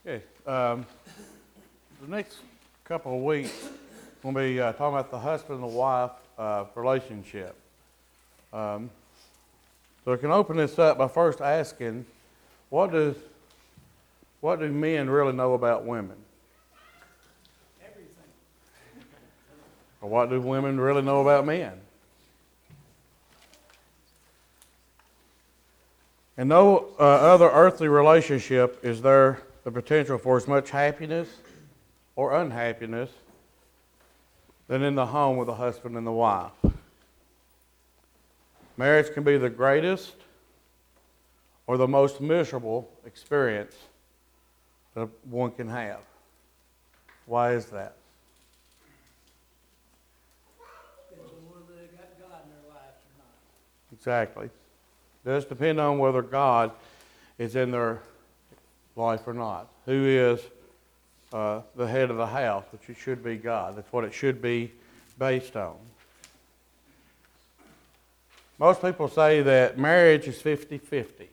Okay, the next couple of weeks, we'll be talking about the husband and the wife relationship. So we can open this up by first asking, what do men really know about women? Everything. Or what do women really know about men? In no other earthly relationship is there the potential for as much happiness or unhappiness than in the home with the husband and the wife. Marriage can be the greatest or the most miserable experience that one can have. Why is that? Depends on whether they got God in their lives or not. Exactly. It does depend on whether God is in their life or not. Who is the head of the house, which it should be God. That's what it should be based on. Most people say that marriage is 50-50.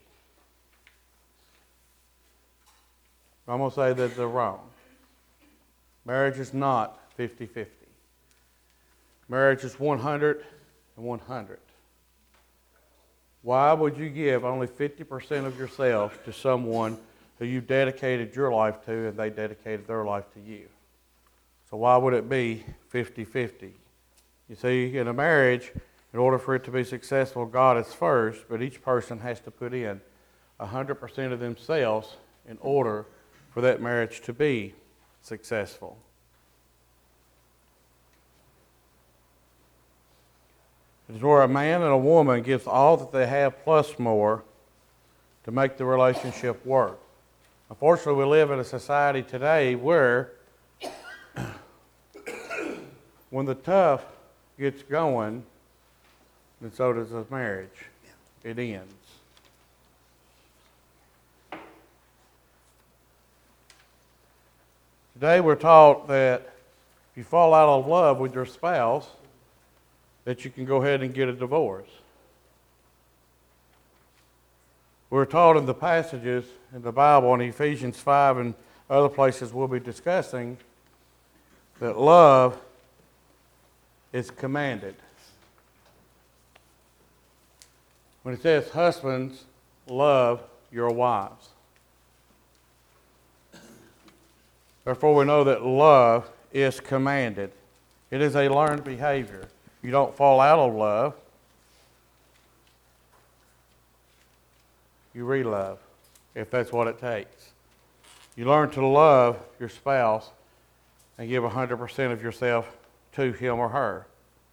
I'm going to say that they're wrong. Marriage is not 50-50. Marriage is 100 and 100. Why would you give only 50% of yourself to someone who you dedicated your life to and they dedicated their life to you? So why would it be 50-50? You see, in a marriage, in order for it to be successful, God is first, but each person has to put in 100% of themselves in order for that marriage to be successful. It's where a man and a woman gives all that they have plus more to make the relationship work. Unfortunately, we live in a society today where when the tough gets going, then so does the marriage. It ends. Today we're taught that if you fall out of love with your spouse, that you can go ahead and get a divorce. We're taught in the passages in the Bible, in Ephesians 5 and other places we'll be discussing, that love is commanded. When it says, husbands, love your wives. Therefore, we know that love is commanded. It is a learned behavior. You don't fall out of love. You re-love, if that's what it takes. You learn to love your spouse and give 100% of yourself to him or her.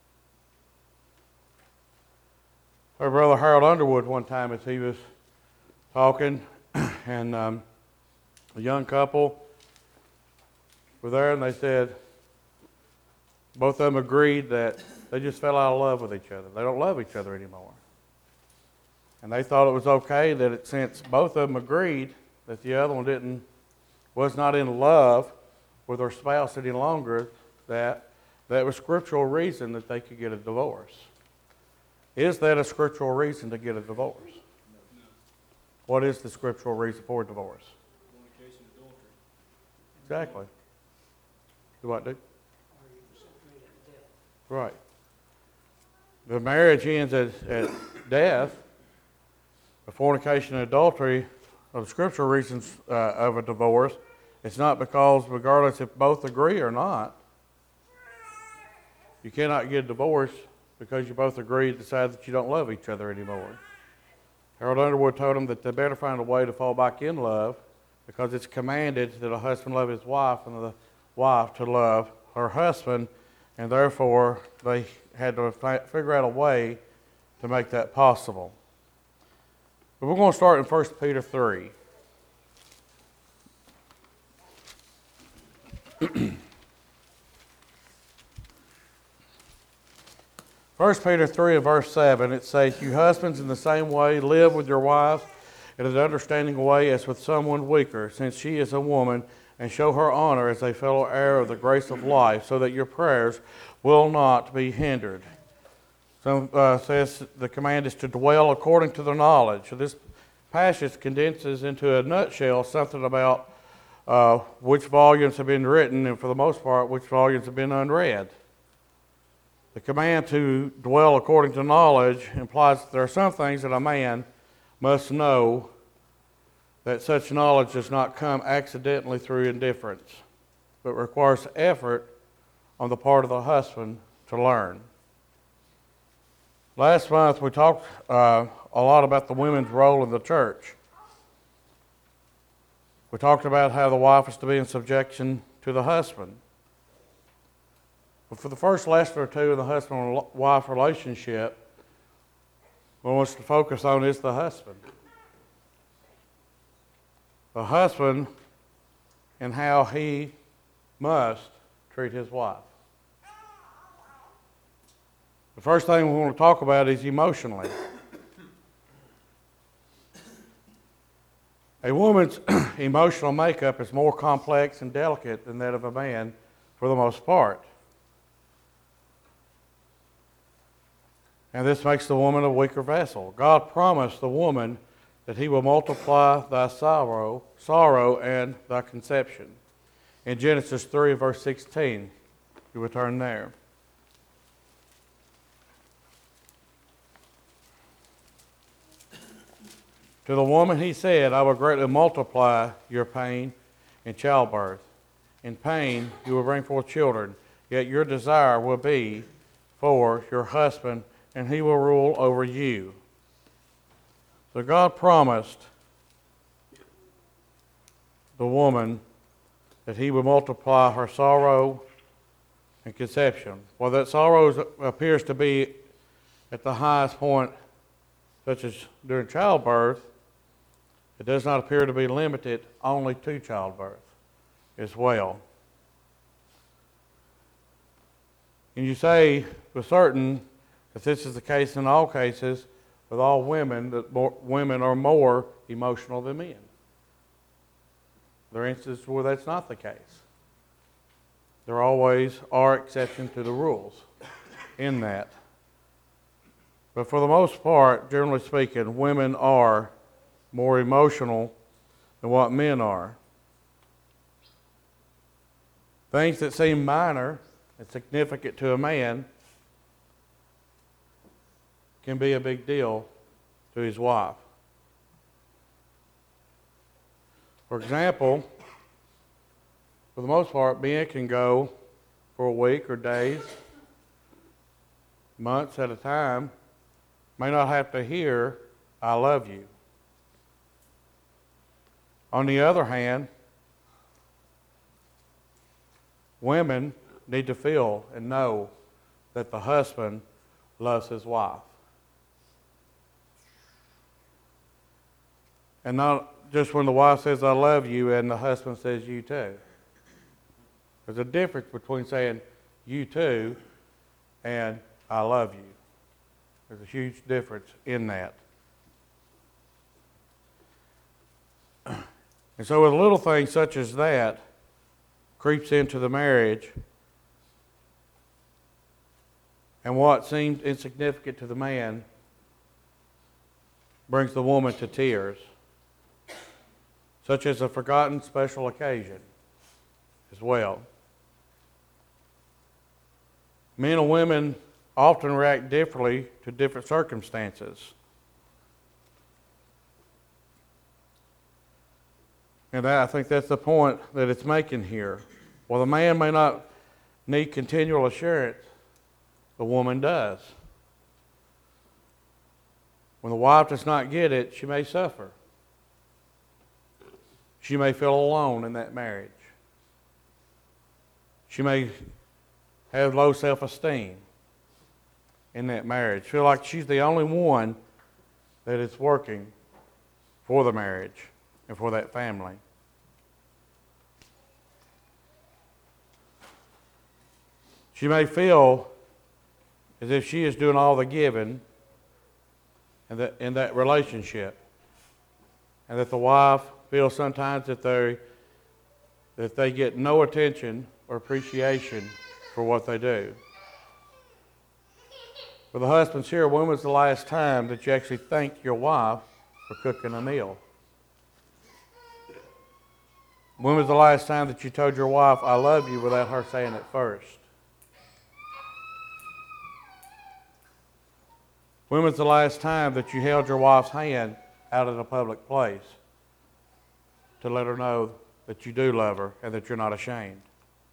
Our brother Harold Underwood one time, as he was talking, and a young couple were there, and they said, both of them agreed that they just fell out of love with each other. They don't love each other anymore. And they thought it was okay that since both of them agreed that the other one was not in love with their spouse any longer, that was scriptural reason that they could get a divorce. Is that a scriptural reason to get a divorce? No. What is the scriptural reason for a divorce? Fornication, adultery. Exactly. Do what, dude? Right. The marriage ends at death. The fornication and adultery are the scriptural reasons of a divorce. It's not because, regardless if both agree or not, you cannot get a divorce because you both agree and decide that you don't love each other anymore. Harold Underwood told him that they better find a way to fall back in love because it's commanded that a husband love his wife and the wife to love her husband, and therefore they had to figure out a way to make that possible. But we're going to start in 1 Peter 3. First Peter 3 and verse 7, it says, you husbands in the same way live with your wives in an understanding way as with someone weaker, since she is a woman, and show her honor as a fellow heir of the grace of life, so that your prayers will not be hindered. Some says the command is to dwell according to the knowledge. So this passage condenses into a nutshell something about which volumes have been written, and for the most part, which volumes have been unread. The command to dwell according to knowledge implies that there are some things that a man must know, that such knowledge does not come accidentally through indifference, but requires effort on the part of the husband to learn. Last month we talked a lot about the women's role in the church. We talked about how the wife is to be in subjection to the husband. But for the first lesson or two in the husband and wife relationship, what I want us to focus on is the husband. The husband and how he must treat his wife. The first thing we want to talk about is emotionally. A woman's emotional makeup is more complex and delicate than that of a man for the most part. And this makes the woman a weaker vessel. God promised the woman that he will multiply thy sorrow and thy conception. In Genesis 3, verse 16, you will turn there. To the woman he said, I will greatly multiply your pain in childbirth. In pain you will bring forth children, yet your desire will be for your husband, and he will rule over you. So God promised the woman that he would multiply her sorrow and conception. Well, that sorrow appears to be at the highest point, such as during childbirth. It does not appear to be limited only to childbirth as well. And you say for certain that this is the case in all cases with all women, that women are more emotional than men. There are instances where that's not the case. There always are exceptions to the rules in that. But for the most part, generally speaking, women are more emotional than what men are. Things that seem minor and significant to a man can be a big deal to his wife. For example, for the most part, men can go for a week or days, months at a time, may not have to hear, I love you. On the other hand, women need to feel and know that the husband loves his wife. And not just when the wife says, I love you, and the husband says, you too. There's a difference between saying, you too, and I love you. There's a huge difference in that. And so with little things such as that creeps into the marriage, and what seemed insignificant to the man brings the woman to tears, such as a forgotten special occasion as well. Men and women often react differently to different circumstances. And I think that's the point that it's making here. While the man may not need continual assurance, the woman does. When the wife does not get it, she may suffer. She may feel alone in that marriage. She may have low self-esteem in that marriage. Feel like she's the only one that is working for the marriage and for that family. She may feel as if she is doing all the giving in that relationship, and that the wife feels sometimes that they get no attention or appreciation for what they do. For the husbands here, when was the last time that you actually thanked your wife for cooking a meal? When was the last time that you told your wife, I love you, without her saying it first? When was the last time that you held your wife's hand out in a public place to let her know that you do love her and that you're not ashamed?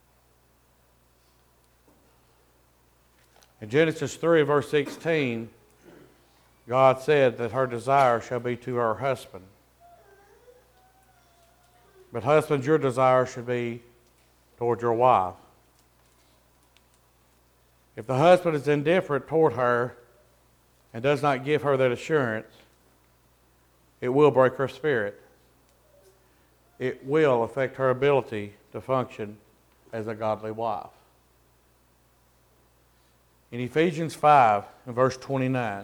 In Genesis 3, verse 16, God said that her desire shall be to her husband. But husbands, your desire should be toward your wife. If the husband is indifferent toward her and does not give her that assurance, it will break her spirit. It will affect her ability to function as a godly wife. In Ephesians 5, in verse 29,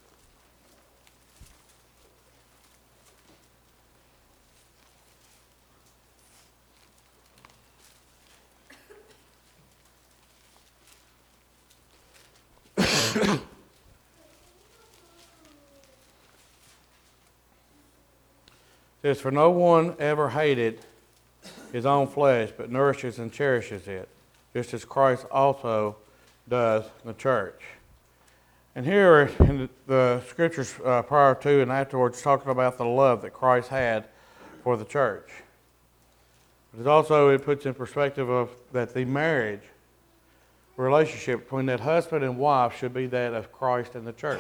says, for no one ever hated his own flesh, but nourishes and cherishes it, just as Christ also does the church. And here in the scriptures prior to and afterwards, talking about the love that Christ had for the church. But it puts in perspective of that the marriage relationship between that husband and wife should be that of Christ and the church.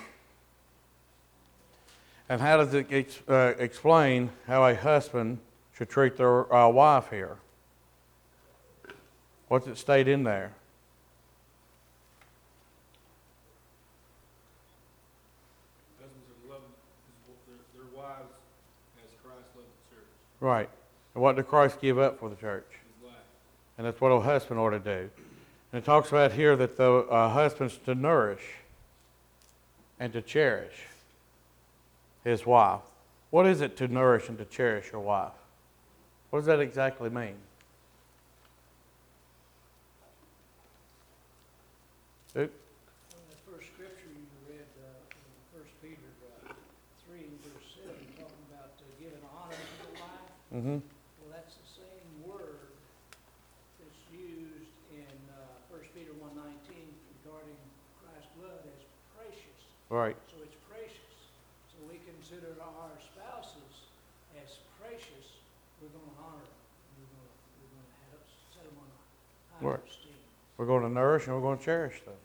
And how does it explain how a husband should treat their wife here? What's it state in there? Husbands are loving their wives as Christ loved the church. Right. And what did Christ give up for the church? His life. And that's what a husband ought to do. And it talks about here that the husband's to nourish and to cherish his wife. What is it to nourish and to cherish your wife? What does that exactly mean? Duke? Well, the first scripture you read, in 1 Peter 3, verse 7, talking about giving honor to the wife. Mm-hmm. Well, that's the same word that's used in 1 Peter 1:19 regarding Christ's blood as precious. Right. So it's precious. So we consider our spouses as precious. We're going to honor them. We're going to set them on a high Right. esteem. We're going to nourish and we're going to cherish them.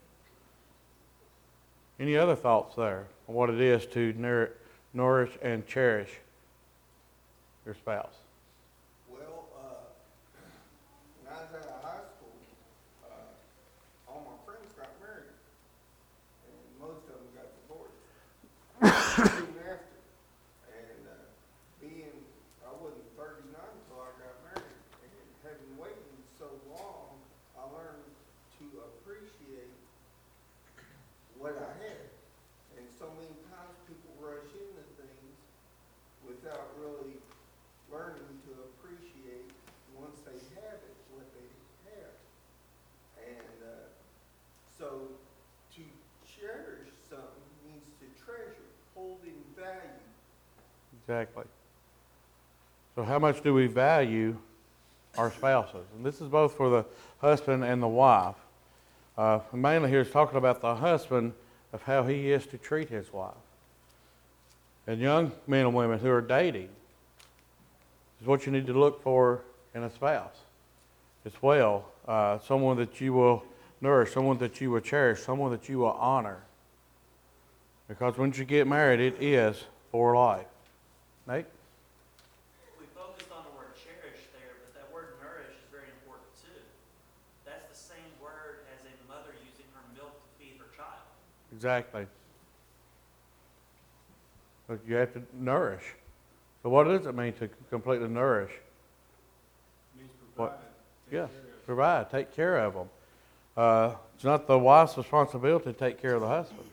Any other thoughts there on what it is to nourish and cherish your spouse? Well, when I was out of high school, all my friends got married, and most of them got divorced soon after. And I wasn't 39 until I got married, and having waited so long, I learned to appreciate what I had. And so many times people rush into things without really learning to appreciate once they have it, what they have. And so to cherish something means to treasure, hold in value. Exactly. So how much do we value our spouses? And this is both for the husband and the wife. Mainly here is talking about the husband, of how he is to treat his wife. And young men and women who are dating, is what you need to look for in a spouse as well. Someone that you will nourish, someone that you will cherish, someone that you will honor. Because once you get married, it is for life. Nate? We focused on the word cherish there, but that word nourish is very important too. That's the same word as a mother using her milk to feed her child. Exactly. But you have to nourish. So what does it mean to completely nourish? It means What? provide. Yeah, provide, take care of them. It's not the wife's responsibility to take care of the husband.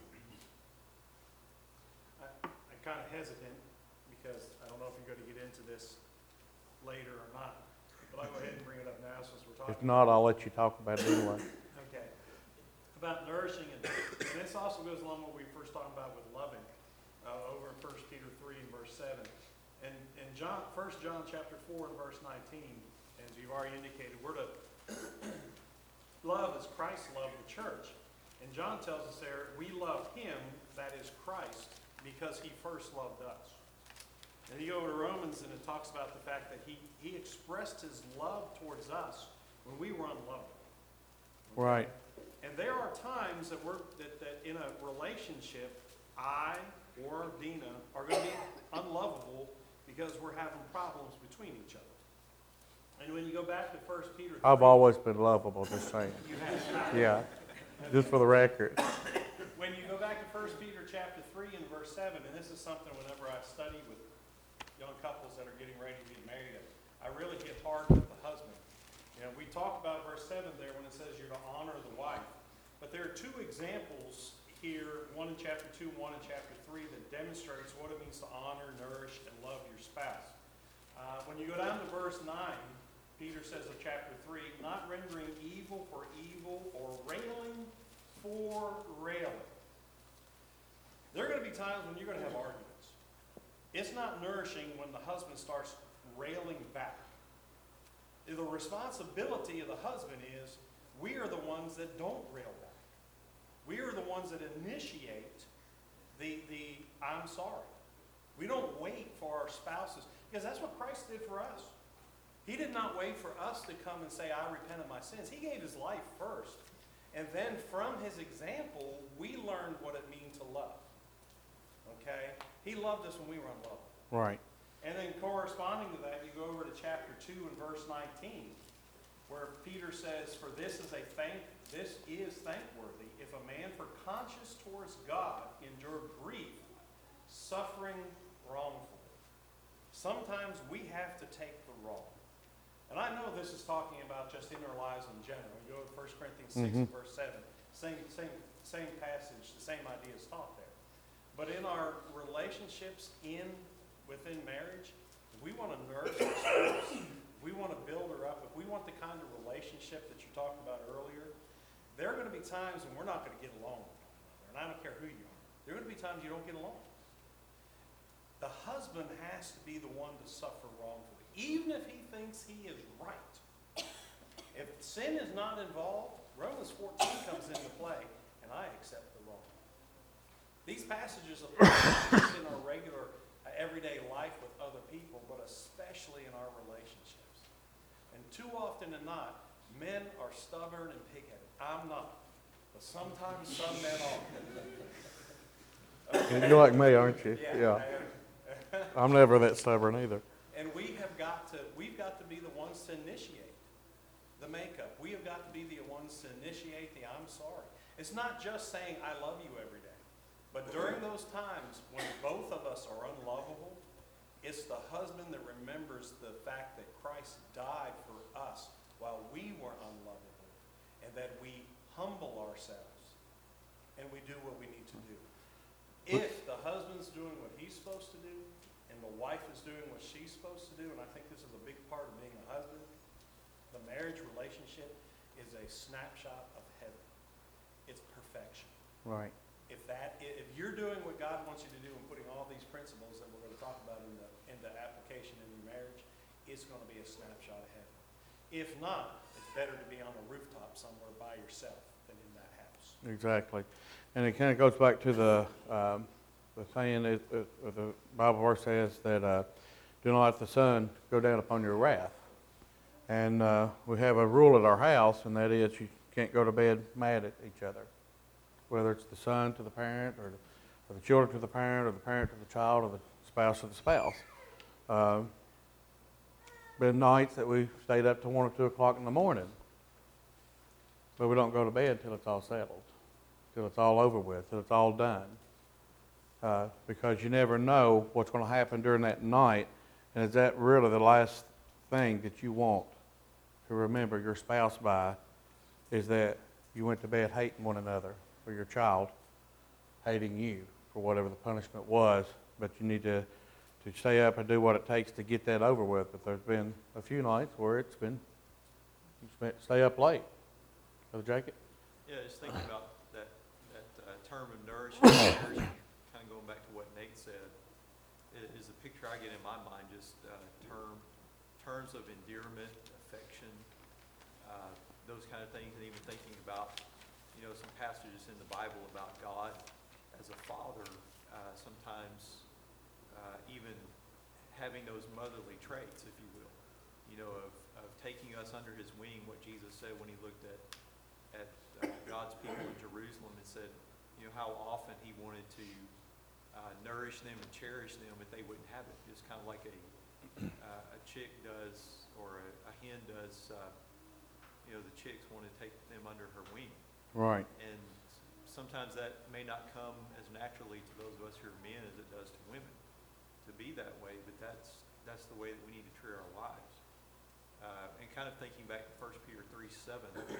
I'm kind of hesitant because I don't know if you're going to get into this later or not. But I'll go ahead and bring it up now since we're talking. If not, I'll let you talk about it anyway. Okay. About nourishing, and this also goes along with what we first talked about with loving, over in 1 Peter 3 and verse 7. And In 1 John chapter 4 and verse 19, as you've already indicated, we're to love as Christ loved the church. And John tells us there, we love him, that is Christ, because he first loved us. And you go over to Romans and it talks about the fact that he expressed his love towards us when we were unlovable. Okay? Right. And there are times that that in a relationship, I or Dina are going to be unlovable because we're having problems between each other. And when you go back to 1 Peter 3, I've always been lovable, just saying. you have Yeah, just for the record. when you go back to 1 Peter chapter 3 and verse 7, and this is something whenever I study with young couples that are getting ready to get married, I really hit hard with the husband. You know, we talk about verse 7 there when it says you're to honor the wife. But there are two examples here, one in chapter 2, one in chapter 3, that demonstrates what it means to honor, nourish, and love your spouse. When you go down to verse 9, Peter says of chapter 3, not rendering evil for evil or railing for railing. There are going to be times when you're going to have arguments. It's not nourishing when the husband starts railing back. The responsibility of the husband is we are the ones that don't rail back. We are the ones that initiate the I'm sorry. We don't wait for our spouses, because that's what Christ did for us. He did not wait for us to come and say, I repent of my sins. He gave his life first. And then from his example, we learned what it means to love. Okay? He loved us when we were unlovable. Right. And then corresponding to that, you go over to chapter 2 and verse 19, where Peter says, for this is thankworthy, if a man for conscience towards God endure grief, suffering wrongfully. Sometimes we have to take the wrong. And I know this is talking about just in our lives in general. You go to 1 Corinthians 6 and verse 7, same passage, the same idea is taught there. But in our relationships within marriage, we want to nourish our spouse. We want to build her up. If we want the kind of relationship that you talked about earlier, there are going to be times when we're not going to get along with one another. And I don't care who you are. There are going to be times you don't get along. The husband has to be the one to suffer wrongfully, even if he thinks he is right. If sin is not involved, Romans 14 comes into play, and I accept the wrong. These passages apply not just in our regular, everyday life with other people, but especially in our relationships. And too often than not, men are stubborn and pig-headed. I'm not, but sometimes some men are. You're like me, aren't you? Yeah. I'm never that stubborn either. And we've got to be the ones to initiate the makeup. We have got to be the ones to initiate the I'm sorry. It's not just saying I love you every day. But during those times when both of us are unlovable, it's the husband that remembers the fact that Christ died for us while we were unlovable, and that we humble ourselves and we do what we need to do. If the husband's doing what he's supposed to do, and the wife is doing what she's supposed to do, and I think this is a big part of being a husband, the marriage relationship is a snapshot of heaven. It's perfection. Right. If you're doing what God wants you to do and putting all these principles that we're going to talk about into application in your marriage, it's going to be a snapshot of heaven. If not, it's better to be on a rooftop somewhere by yourself than in that house. Exactly. And it kind of goes back to the saying that the Bible verse says that do not let the sun go down upon your wrath. And we have a rule at our house, and that is you can't go to bed mad at each other, whether it's the son to the parent, or the children to the parent, or the parent to the child, or the spouse to the spouse. Been nights that we stayed up till 1 or 2 o'clock in the morning, but we don't go to bed till it's all settled, till it's all over with, till it's all done. Because you never know what's going to happen during that night, and is that really the last thing that you want to remember your spouse by, is that you went to bed hating one another, or your child hating you for whatever the punishment was, but you need to stay up and do what it takes to get that over with. But there's been a few nights where you stay up late. Brother Jacob? Yeah, just thinking about that term of nourishment, kind of going back to what Nate said. is the picture I get in my mind, just terms of endearment, affection, those kind of things, and even thinking about, some passages in the Bible about God as a father, sometimes even having those motherly traits, if you will, of taking us under his wing, what Jesus said when he looked at God's people in Jerusalem and said, how often he wanted to nourish them and cherish them if they wouldn't have it. Just kind of like a chick does, or a hen does, the chicks want to take them under her wing. Right. And sometimes that may not come as naturally to those of us who are men as it does to women to be that way, but that's the way that we need to treat our wives. And kind of thinking back to 1 Peter 3:7,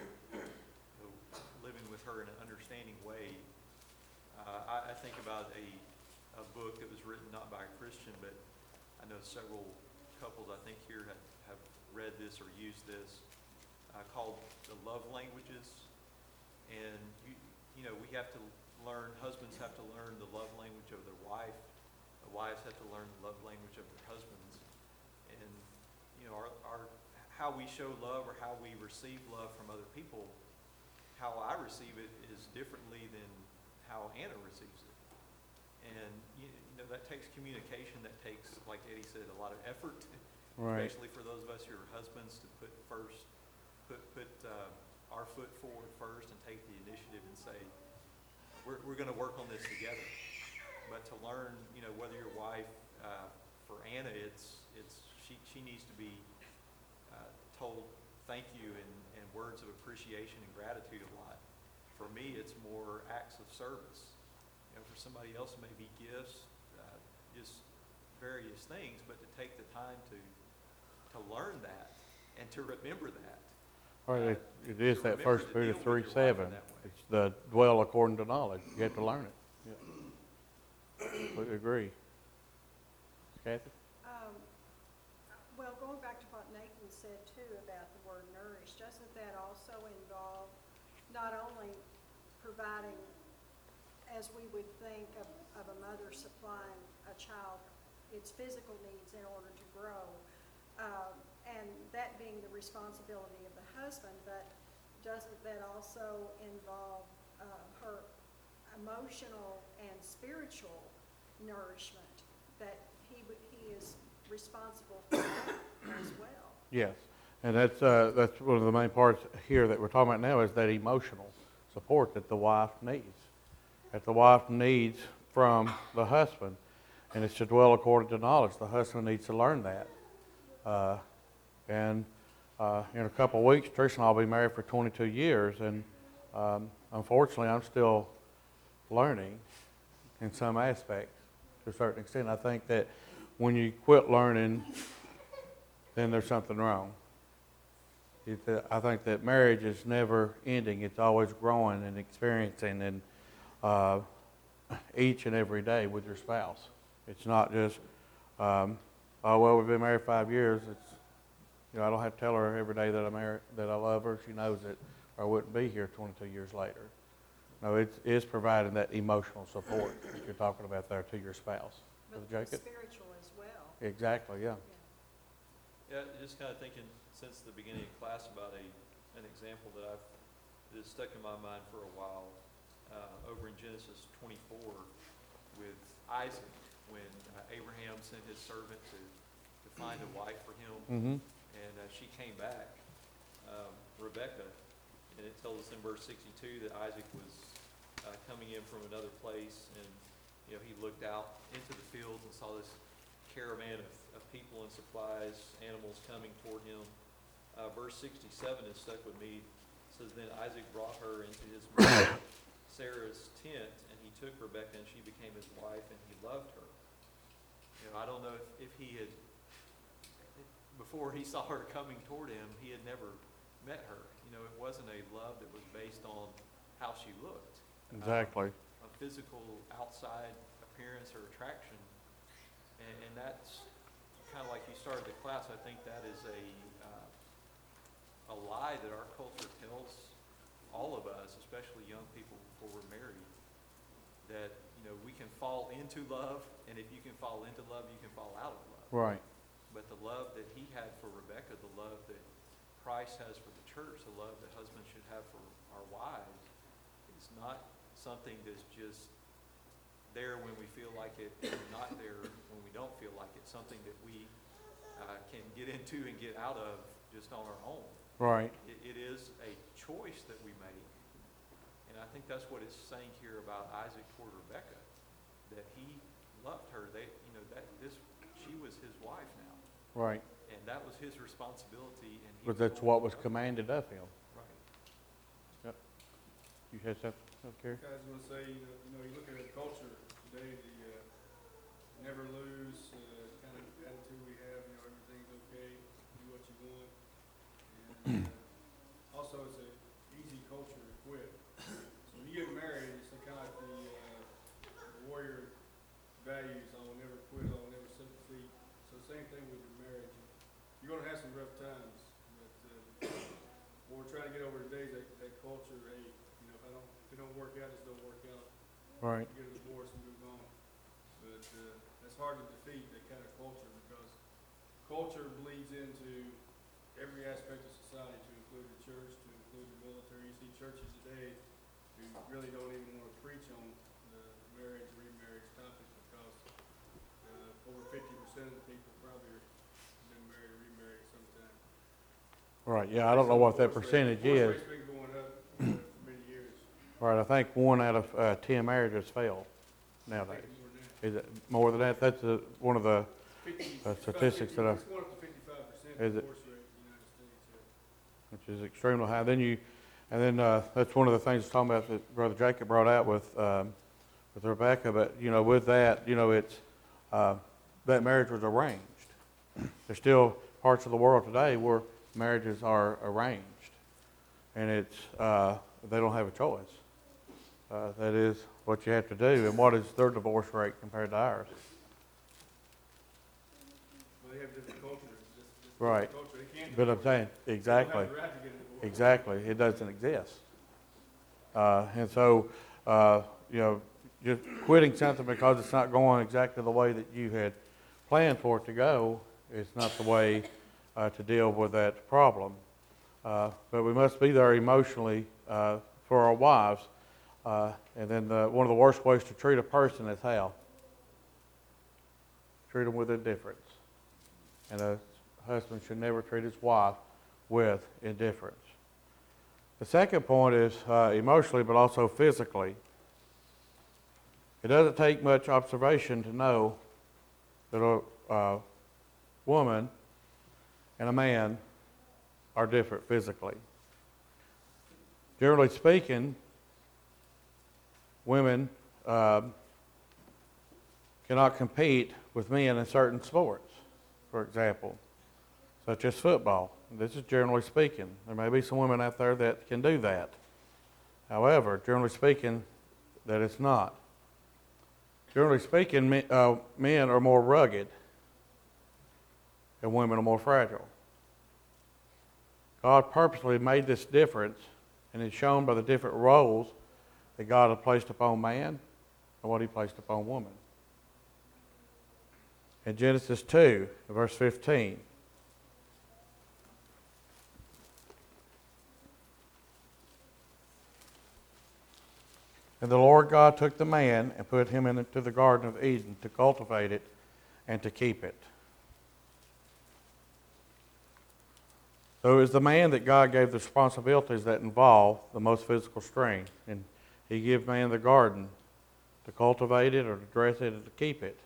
living with her in an understanding way, I think about a book that was written not by a Christian, but I know several couples I think here have read this or used this, called The Love Languages. And we have to learn, husbands have to learn the love language of their wife. The wives have to learn the love language of their husbands. And our how we show love or how we receive love from other people, how I receive it is differently than how Anna receives it. And that takes communication. That takes, like Eddie said, a lot of effort, Right. especially for those of us who are husbands, to put our foot forward first and take the initiative and say, we're going to work on this together. But to learn, whether your wife, for Anna, she needs to be told thank you and words of appreciation and gratitude a lot. For me, it's more acts of service. For somebody else, it may be gifts, just various things, but to take the time to learn that and to remember that. All right, it is To that remember 1 to Peter deal with your wife 3:7. in that way. It's the dwell according to knowledge. You have to learn it. Yeah. Completely agree. Kathy? Well, going back to what Nathan said too about the word nourish, doesn't that also involve not only providing, as we would think of a mother supplying a child its physical needs in order to grow, and that being the responsibility of the husband, but doesn't that also involve her emotional and spiritual nourishment, that he is responsible for that as well? Yes. And that's one of the main parts here that we're talking about now, is that emotional support that the wife needs. That the wife needs from the husband. And it's to dwell according to knowledge. The husband needs to learn that. In a couple of weeks, Trish and I will be married for 22 years. And unfortunately, I'm still learning in some aspects to a certain extent. I think that when you quit learning, then there's something wrong. I think that marriage is never ending. It's always growing and experiencing, and each and every day with your spouse. It's not just, oh, well, we've been married 5 years. It's, I don't have to tell her every day that that I love her. She knows it, or I wouldn't be here 22 years later. No, it's providing that emotional support that you're talking about there to your spouse. But Brother Jacob? spiritual as well. Exactly, yeah. Yeah, just kind of thinking since the beginning of class about an example that has stuck in my mind for a while, over in Genesis 24 with Isaac, when Abraham sent his servant to find a wife for him, Mm-hmm. and she came back, Rebecca, and it tells us in verse 62 that Isaac was coming in from another place, and he looked out into the fields and saw this caravan of people and supplies, animals coming toward him. Verse 67 is stuck with me. It says, then Isaac brought her into his mother Sarah's tent, and he took Rebekah, and she became his wife, and he loved her. I don't know if he had, before he saw her coming toward him, he had never met her. It wasn't a love that was based on how she looked. Exactly. A physical outside appearance or attraction. And that's kind of like you started the class. I think that is a lie that our culture tells all of us, especially young people before we're married, that we can fall into love, and if you can fall into love, you can fall out of love. Right. But the love that he had for Rebecca, the love that Christ has for the church, the love that husbands should have for our wives, is not something that's just there when we feel like it, and not there when we don't feel like it. Something that we can get into and get out of just on our own. Right. It is a choice that we make. And I think that's what it's saying here about Isaac toward Rebecca, that he loved her. She was his wife now. Right. And that was his responsibility. And he But was that's going what to was love her. commanded of him. Right. You had something, Kerry? I was gonna say, you look at the culture today, the never lose kind of attitude we have, everything's okay, do what you want. And also, it's a easy culture to quit. So when you get married, it's kind of like the warrior values, I will never quit, I will never skip a beat. So same thing with your marriage. You're gonna have some rough times, but what we're trying to get over today is that culture, hey, if it don't work out, it don't work out. Right. Get a divorce and move on. But that's hard to defeat, that kind of culture, because culture bleeds into every aspect of society, to include the church, to include the military. You see churches today who really don't even want to preach on the marriage, remarriage topic, because over 50% of the people probably have been married or remarried sometime. Right, yeah, I don't know what that percentage is. Divorce rate's been going up for many years. Right, I think 1 out of 10 marriages fail I nowadays. think more than that. Is it more than that? That's one of the 50, statistics that I- it's going up to 55% Is it? divorce rate in the United States. Yeah. which is extremely high. Then that's one of the things talking about that Brother Jacob brought out with Rebecca. But with that, it's that marriage was arranged. There's still parts of the world today where marriages are arranged, and it's they don't have a choice. That is what you have to do. And what is their divorce rate compared to ours? Well, they have different cultures. Right. Culture. They can't But I'm saying They exactly. don't have the right to get a divorce. Exactly, it doesn't exist. And so, just quitting something because it's not going exactly the way that you had planned for it to go is not the way to deal with that problem. But we must be there emotionally for our wives. And then one of the worst ways to treat a person is how? Treat them with indifference. And a husband should never treat his wife with indifference. The second point is emotionally, but also physically. It doesn't take much observation to know that a woman and a man are different physically. Generally speaking, women cannot compete with men in certain sports, for example, such as football. This is generally speaking. There may be some women out there that can do that. However, generally speaking, that it's not. Generally speaking, men are more rugged and women are more fragile. God purposely made this difference, and it's shown by the different roles that God had placed upon man and what he placed upon woman. In Genesis 2, verse 15, and the Lord God took the man and put him into the Garden of Eden to cultivate it and to keep it. So it was the man that God gave the responsibilities that involve the most physical strain. And he gave man the garden to cultivate it or to dress it and to keep it.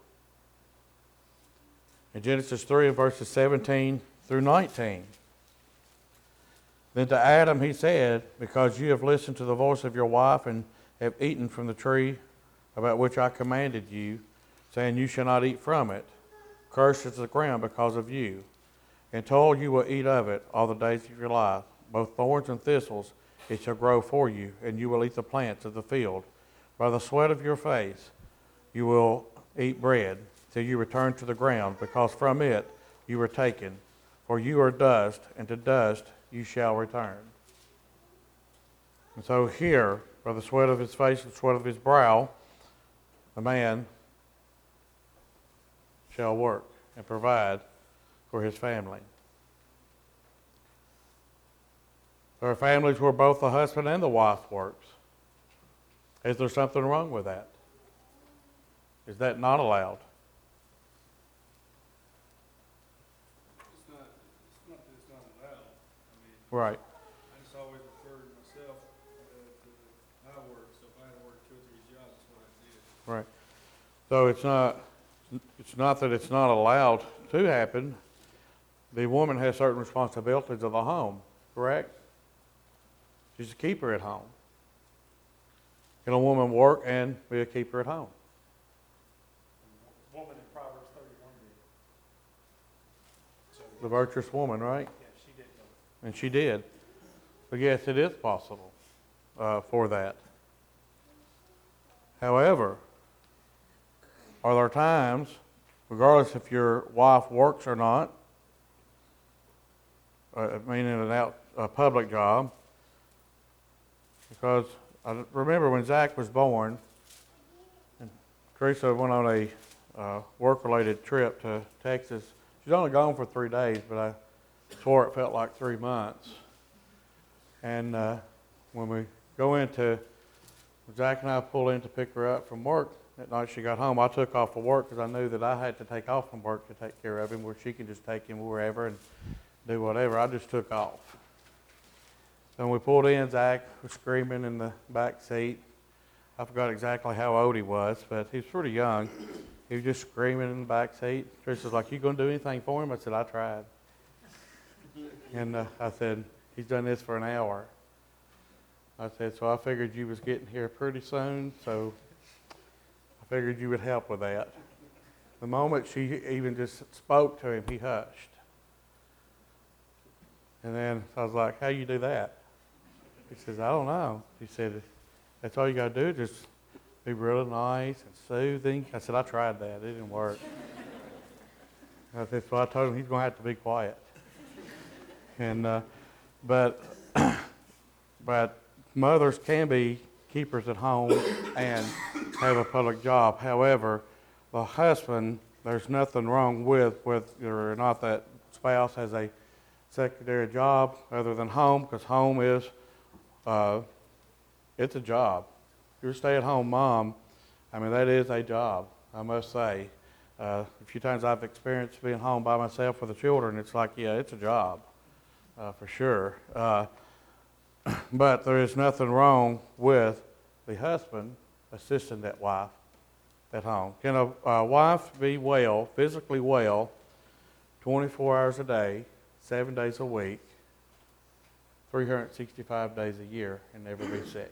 In Genesis 3 verses 17 through 19. Then to Adam he said, because you have listened to the voice of your wife and have eaten from the tree about which I commanded you, saying you shall not eat from it, cursed is the ground because of you. And told you will eat of it all the days of your life. Both thorns and thistles it shall grow for you, and you will eat the plants of the field. By the sweat of your face you will eat bread till you return to the ground, because from it you were taken. For you are dust, and to dust you shall return. And so here, by the sweat of his face and the sweat of his brow, the man shall work and provide for his family. There are families where both the husband and the wife works. Is there something wrong with that? Is that not allowed? It's not that it's not allowed. I mean, Right. I just always referred myself to my work, so if I had to work 2 or 3 jobs, that's what I did. Right. So it's not that it's not allowed to happen. The woman has certain responsibilities of the home, correct? She's a keeper at home. Can a woman work and be a keeper at home? Woman in Proverbs 31 did. So, The virtuous woman, right? yeah, she did know. And she did. But yes, it is possible for that. However, are there times, regardless if your wife works or not, meaning a public job, because I remember when Zach was born, and Teresa went on a work-related trip to Texas. She's only gone for 3 days, but I swore it felt like 3 months. And when we go into, Zach and I pull in to pick her up from work that night she got home, I took off of work because I knew that I had to take off from work to take care of him, where she can just take him wherever and do whatever. I just took off. So when we pulled in, Zach was screaming in the back seat. I forgot exactly how old he was, but he was pretty young. He was just screaming in the back seat. Teresa's like, "You gonna do anything for him?" I said, "I tried." And I said, "He's done this for an hour." I said, "So I figured you was getting here pretty soon, so I figured you would help with that." The moment she even just spoke to him, he hushed. And then I was like, "How you do that?" He says, "I don't know." He said, "That's all you got to do, just be really nice and soothing." I said, "I tried that. It didn't work." I said, so I told him he's going to have to be quiet. And but mothers can be keepers at home and have a public job. However, the husband, there's nothing wrong with whether or not that spouse has a secondary job other than home, because home is it's a job. If you're a stay-at-home mom, I mean, that is a job, I must say. A few times I've experienced being home by myself with the children. It's like, yeah, it's a job, for sure. But there is nothing wrong with the husband assisting that wife at home. Can a wife be well, physically well, 24 hours a day, 7 days a week, 365 days a year, and never be sick?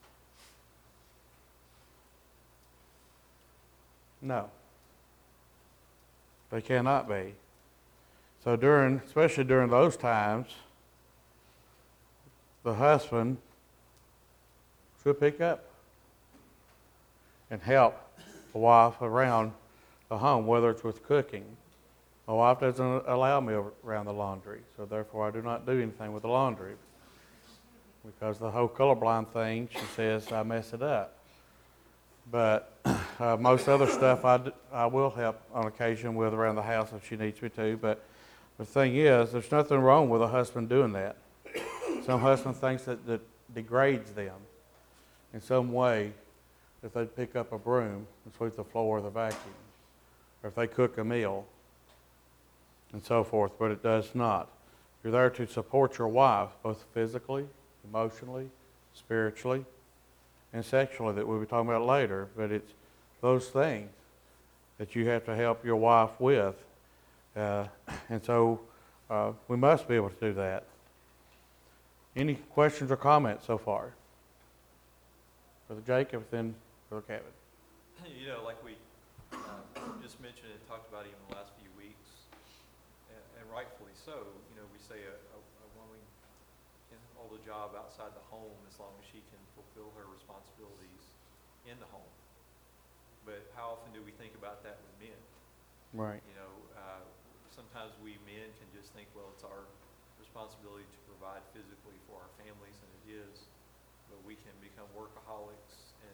No. They cannot be. So especially during those times, the husband should pick up and help the wife around the home, whether it's with cooking. My wife doesn't allow me around the laundry, so therefore I do not do anything with the laundry. Because the whole colorblind thing, she says I mess it up. But most other stuff I will help on occasion with around the house if she needs me to. But the thing is, there's nothing wrong with a husband doing that. Some husband thinks that degrades them in some way if they pick up a broom and sweep the floor with a vacuum, or if they cook a meal, and so forth, but it does not. You're there to support your wife, both physically, emotionally, spiritually, and sexually, that we'll be talking about later, but it's those things that you have to help your wife with. And so we must be able to do that. Any questions or comments so far? Brother Jacob, then Brother Kevin. You know, like we just mentioned and talked about even the last few weeks, and rightfully so, you know, we say a woman can hold a job outside the home as long as she can fulfill her responsibilities in the home. But how often do we think about that with men? Right. You know, sometimes we men can just think, well, it's our responsibility to provide physically for our families, and it is, but we can become workaholics and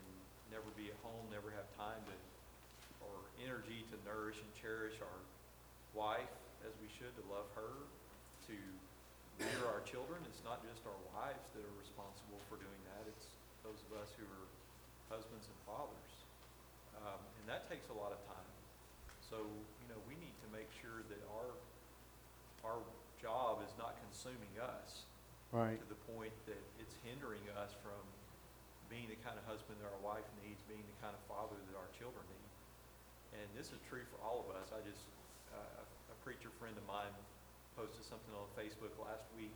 never be at home, never have time to, or energy to nourish and cherish our wife as we should, to love her, to rear our children. It's not just our wives that are responsible for doing that. It's those of us who are husbands and fathers. And that takes a lot of time. So, we need to make sure that our job is not consuming us Right. to the point that it's hindering us from being the kind of husband that our wife needs, being the kind of father that our children need. And this is true for all of us. A preacher friend of mine posted something on Facebook last week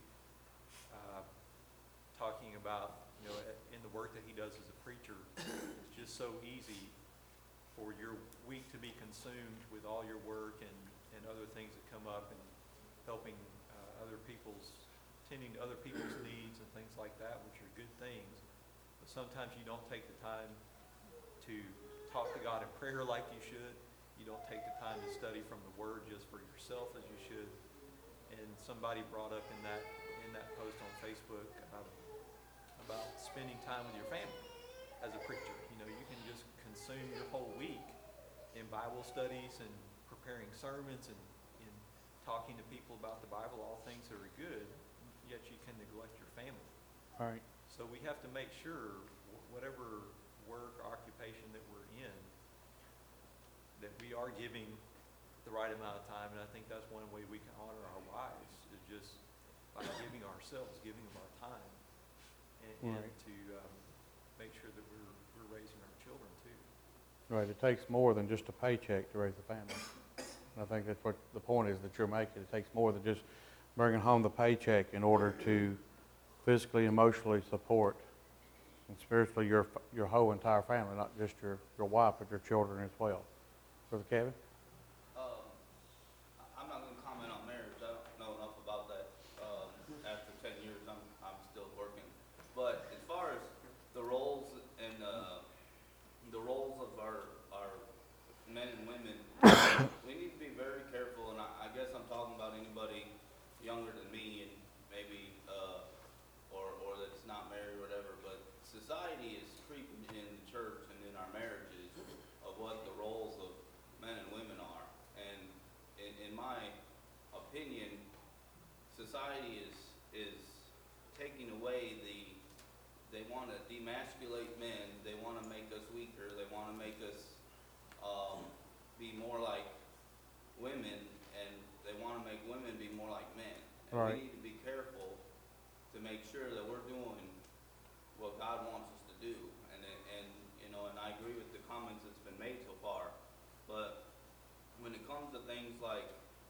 talking about, in the work that he does as a preacher, it's just so easy for your week to be consumed with all your work and other things that come up, and helping tending to other people's needs and things like that, which are good things. But sometimes you don't take the time to talk to God in prayer like you should. You don't take the time to study from the Word just for yourself as you should. And somebody brought up in that post on Facebook about spending time with your family as a preacher. You can just consume your whole week in Bible studies and preparing sermons and talking to people about the Bible, all things that are good, yet you can neglect your family. Right. So we have to make sure, whatever work or occupation that we're in, that we are giving the right amount of time. And I think that's one way we can honor our wives, is just by giving ourselves, giving them our time, and Right. to make sure that we're raising our children too. Right. It takes more than just a paycheck to raise a family. I think that's what the point is that you're making. It takes more than just bringing home the paycheck in order to physically, emotionally support and spiritually your whole entire family, not just your wife, but your children as well. Brother Kevin? I'm not going to comment on marriage. I don't know enough about that. After 10 years, I'm still working. But as far as the roles and the roles of our men and women, we need to be very careful. And I guess I'm talking about anybody younger than me, and maybe or that's not married or whatever. But society is creeping in the church and in our marriages of what the roles of men and women are. And in my opinion, society is taking away they want to demasculate men, they want to make us weaker, they want to make us be more like women, and they want to make women be more like men. And Right. we need to be careful to make sure that we're doing what God wants us to do. And I agree with the comments that's been made so far. But when it comes to things like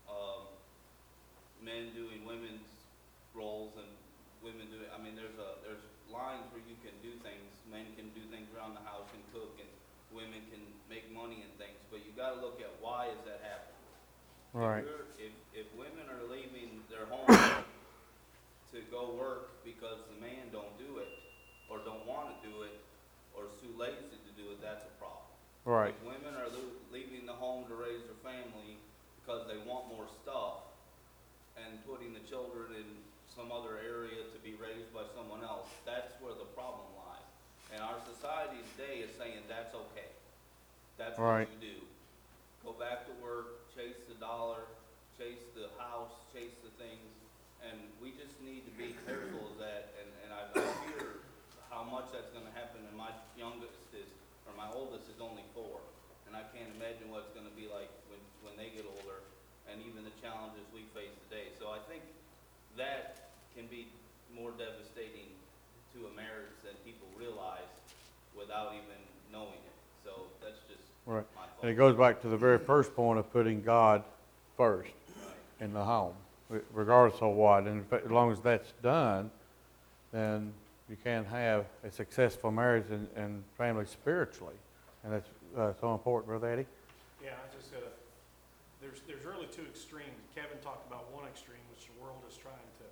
men doing women's roles and women doing, there's lines where you can do things. Men can do things around the house and cook, and women can make money and things. But you got to look at why is that happening. Right. If women are leaving their home to go work because the man don't do it, or don't want to do it, or is too lazy to do it, that's a problem. Right. If women are leaving the home to raise their family because they want more stuff, and putting the children in some other area to be raised by someone else, that's where the problem lies. And our society today is saying that's okay. That's Right. what you do. Go back to work, chase the dollar, chase the house, chase the things, and we just need to be careful of that. And I fear how much that's going to happen. And my oldest is only 4, and I can't imagine what it's going to be like when they get older, and even the challenges we face today. So I think that can be more devastating to a marriage than people realize without even knowing it. So that's just Right. my thought. And it goes back to the very first point of putting God first Right. in the home, regardless of what. And as long as that's done, then you can have a successful marriage and family spiritually. And that's so important, Brother Eddie. Yeah, there's really two extremes. Kevin talked about one extreme, which the world is trying to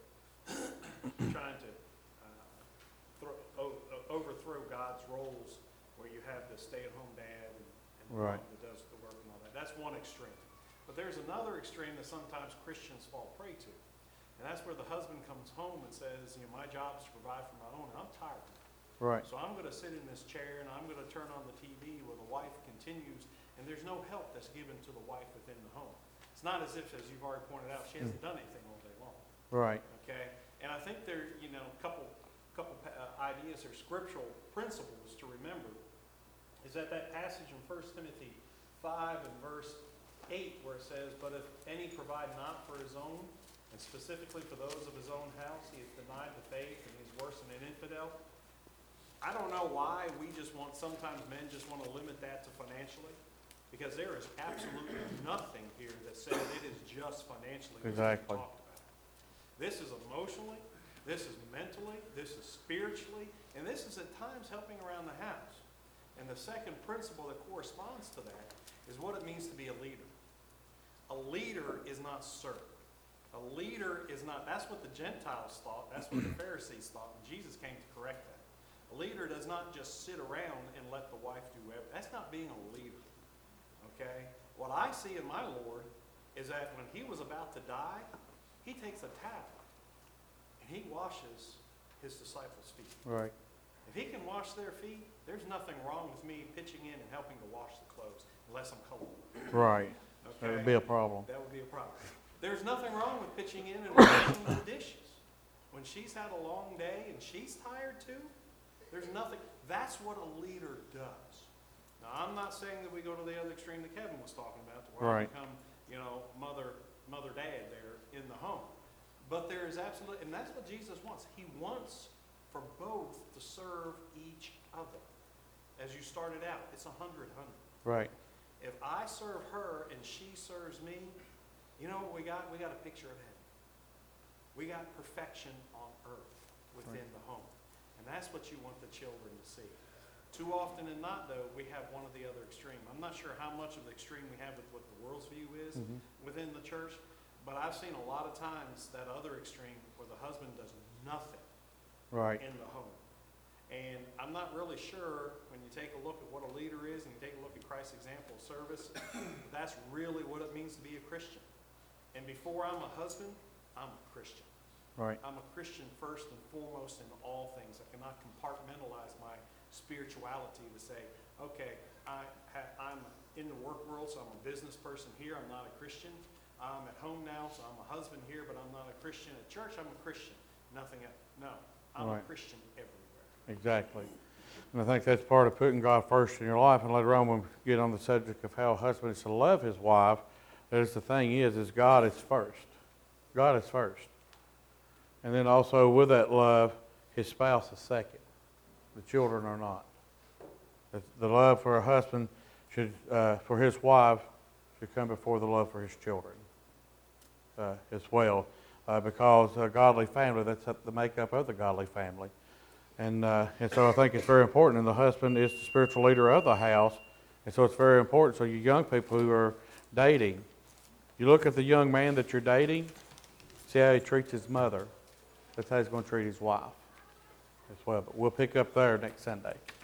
overthrow God's roles, where you have the stay-at-home dad and the Right. mom that does the work and all that. That's one extreme. But there's another extreme that sometimes Christians fall prey to, and that's where the husband comes home and says, my job is to provide for my own, and I'm tired. Right. So I'm gonna sit in this chair and I'm gonna turn on the TV where the wife continues, and there's no help that's given to the wife within the home. It's not as if, as you've already pointed out, she hasn't done anything all day long, Right. okay? And I think there, you know, a couple ideas or scriptural principles to remember is that passage in 1 Timothy 5 and verse 8 where it says, "But if any provide not for his own, and specifically for those of his own house, he has denied the faith and he is worse than an infidel." I don't know why sometimes men just want to limit that to financially, because there is absolutely nothing here that says it is just financially what's being Exactly. talked about. This is emotionally, this is mentally, this is spiritually, and this is at times helping around the house. And the second principle that corresponds to that is what it means to be a leader. A leader is not served. A leader is not, that's what the Gentiles thought, that's what the Pharisees thought, and Jesus came to correct that. A leader does not just sit around and let the wife do everything. That's not being a leader, okay? What I see in my Lord is that when he was about to die, he takes a towel and he washes his disciples' feet. Right. If he can wash their feet, there's nothing wrong with me pitching in and helping to wash the clothes, unless I'm colorblind. Right. That Okay? would be a problem. That would be a problem. There's nothing wrong with pitching in and washing the dishes. When she's had a long day and she's tired too, there's nothing. That's what a leader does. Now, I'm not saying that we go to the other extreme that Kevin was talking about, to where I Right. become, you know, mother, dad there in the home. But there is absolutely, and that's what Jesus wants. He wants for both to serve each other. As you started out, it's 100-100. Right. If I serve her and she serves me, you know what we got? We got a picture of heaven. We got perfection on earth within the home. And that's what you want the children to see. Too often than not, though, we have one or the other extreme. I'm not sure how much of the extreme we have with what the world's view is within the church, but I've seen a lot of times that other extreme where the husband does nothing Right. in the home. And I'm not really sure, when you take a look at what a leader is and you take a look at Christ's example of service, that's really what it means to be a Christian. And before I'm a husband, I'm a Christian. Right. I'm a Christian first and foremost in all things. I cannot compartmentalize my spirituality to say, okay, I'm in the work world, so I'm a business person here, I'm not a Christian. I'm at home now, so I'm a husband here, but I'm not a Christian. At church, I'm a Christian. Nothing else. No, I'm a Right. Christian everywhere. Exactly. And I think that's part of putting God first in your life. And later on, when we get on the subject of how a husband is to love his wife, there's the thing is God is first. God is first. And then also with that love, his spouse is second. The children are not. The love for a husband should, for his wife, should come before the love for his children as well. Because a godly family, that's the makeup of the godly family. And so I think it's very important, and the husband is the spiritual leader of the house, and so it's very important. So you young people who are dating, you look at the young man that you're dating, see how he treats his mother. That's how he's going to treat his wife as well. But we'll pick up there next Sunday.